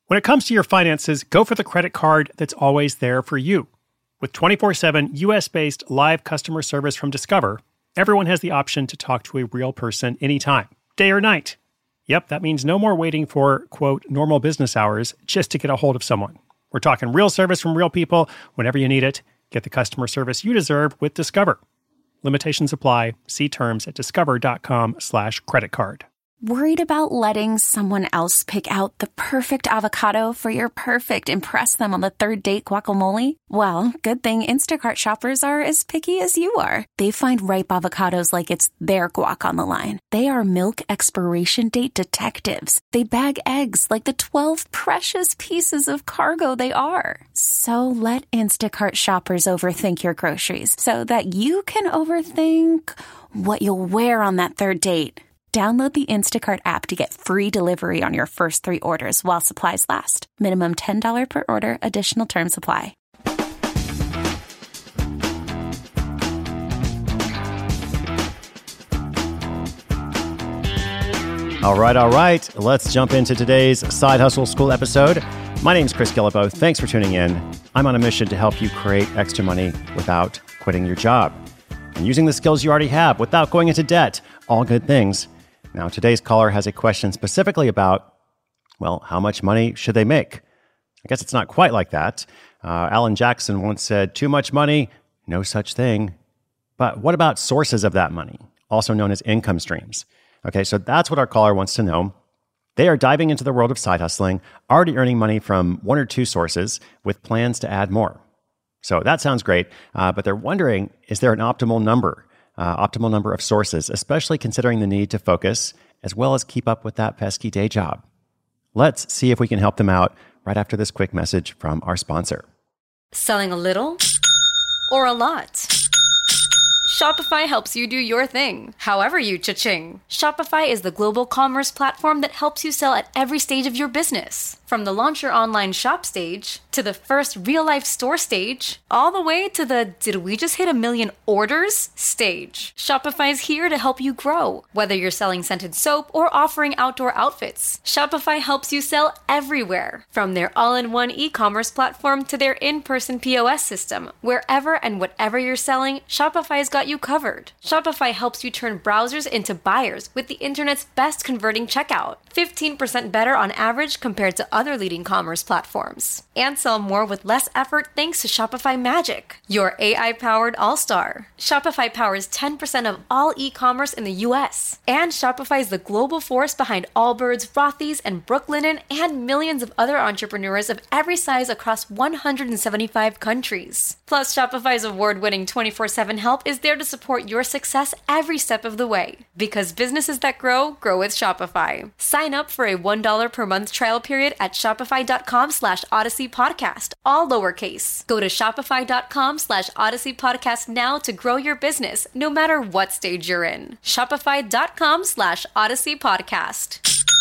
When it comes to your finances, go for the credit card that's always there for you. With 24/7 US-based live customer service from Discover, everyone has the option to talk to a real person anytime, day or night. Yep, that means no more waiting for, quote, normal business hours just to get a hold of someone. We're talking real service from real people whenever you need it. Get the customer service you deserve with Discover. Limitations apply. See terms at discover.com/creditcard. Worried about letting someone else pick out the perfect avocado for your perfect impress them on the third date guacamole? Well, good thing Instacart shoppers are as picky as you are. They find ripe avocados like it's their guac on the line. They are milk expiration date detectives. They bag eggs like the 12 precious pieces of cargo they are. So let Instacart shoppers overthink your groceries so that you can overthink what you'll wear on that third date. Download the Instacart app to get free delivery on your first 3 orders while supplies last. Minimum $10 per order. Additional terms apply. All right. Let's jump into today's Side Hustle School episode. My name's Chris Guillebeau. Thanks for tuning in. I'm on a mission to help you create extra money without quitting your job and using the skills you already have without going into debt. All good things. Now, today's caller has a question specifically about, well, how much money should they make? I guess it's not quite like that. Alan Jackson once said, too much money, no such thing. But what about sources of that money, also known as income streams? Okay, so that's what our caller wants to know. They are diving into the world of side hustling, already earning money from 1 or 2 sources with plans to add more. So that sounds great, but they're wondering, is there an optimal number of sources, especially considering the need to focus as well as keep up with that pesky day job? Let's see if we can help them out right after this quick message from our sponsor. Selling a little or a lot? Shopify helps you do your thing, however you cha-ching. Shopify is the global commerce platform that helps you sell at every stage of your business. From the launch your online shop stage, to the first real-life store stage, all the way to the did we just hit 1 million orders stage. Shopify is here to help you grow. Whether you're selling scented soap or offering outdoor outfits, Shopify helps you sell everywhere. From their all-in-one e-commerce platform to their in-person POS system, wherever and whatever you're selling, Shopify's got you covered. Shopify helps you turn browsers into buyers with the internet's best converting checkout. 15% better on average compared to other leading commerce platforms. And sell more with less effort thanks to Shopify Magic, your AI-powered all-star. Shopify powers 10% of all e-commerce in the US. And Shopify is the global force behind Allbirds, Rothy's, and Brooklinen, and millions of other entrepreneurs of every size across 175 countries. Plus, Shopify's award-winning 24/7 help is there to support your success every step of the way. Because businesses that grow with Shopify. Sign up for a $1 per month trial period at shopify.com/Odyssey Podcast, all lowercase. Go to shopify.com/Odyssey Podcast now to grow your business, no matter what stage you're in. Shopify.com/Odyssey Podcast.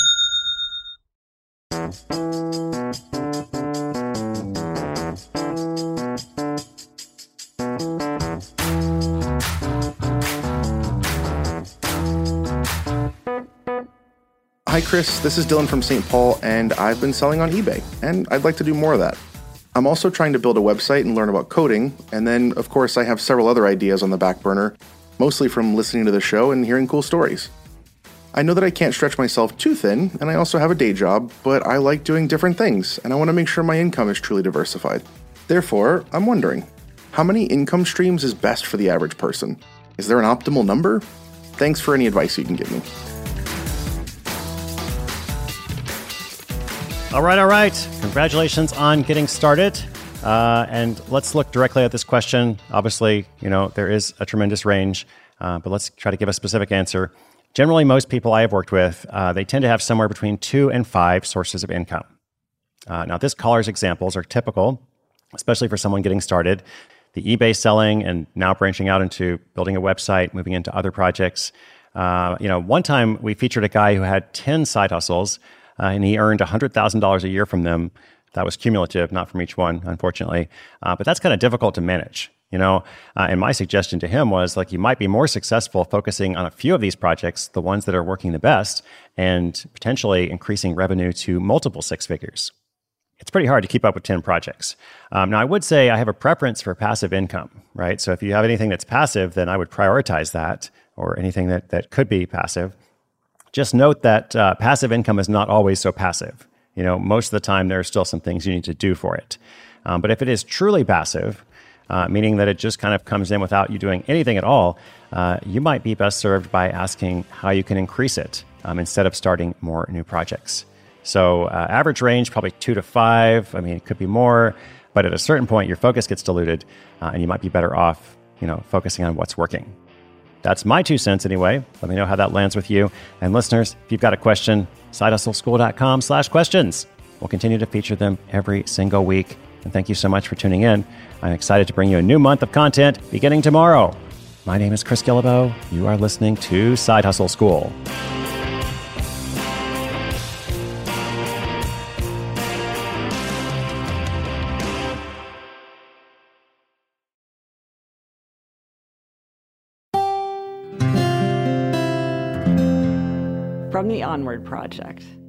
Hi Chris, this is Dylan from St. Paul, and I've been selling on eBay, and I'd like to do more of that. I'm also trying to build a website and learn about coding, and then, of course, I have several other ideas on the back burner, mostly from listening to the show and hearing cool stories. I know that I can't stretch myself too thin, and I also have a day job, but I like doing different things, and I want to make sure my income is truly diversified. Therefore, I'm wondering, how many income streams is best for the average person? Is there an optimal number? Thanks for any advice you can give me. All right. Congratulations on getting started. And let's look directly at this question. Obviously, there is a tremendous range, but let's try to give a specific answer. Generally, most people I have worked with, they tend to have somewhere between 2 and 5 sources of income. Now, this caller's examples are typical, especially for someone getting started. The eBay selling and now branching out into building a website, moving into other projects. One time we featured a guy who had 10 side hustles, and he earned $100,000 a year from them. That was cumulative, not from each one, unfortunately. But that's kind of difficult to manage, And my suggestion to him was, you might be more successful focusing on a few of these projects, the ones that are working the best, and potentially increasing revenue to multiple 6 figures. it's pretty hard to keep up with 10 projects. Now, I would say I have a preference for passive income, right? So if you have anything that's passive, then I would prioritize that, or anything that could be passive. Just note that passive income is not always so passive. Most of the time, there are still some things you need to do for it. But if it is truly passive, meaning that it just kind of comes in without you doing anything at all, you might be best served by asking how you can increase it instead of starting more new projects. So average range, probably 2 to 5. It could be more, but at a certain point, your focus gets diluted, and you might be better off, focusing on what's working. That's my 2 cents anyway. Let me know how that lands with you. And listeners, if you've got a question, sidehustleschool.com/questions. We'll continue to feature them every single week. And thank you so much for tuning in. I'm excited to bring you a new month of content beginning tomorrow. My name is Chris Guillebeau. You are listening to Side Hustle School. From the Onward Project.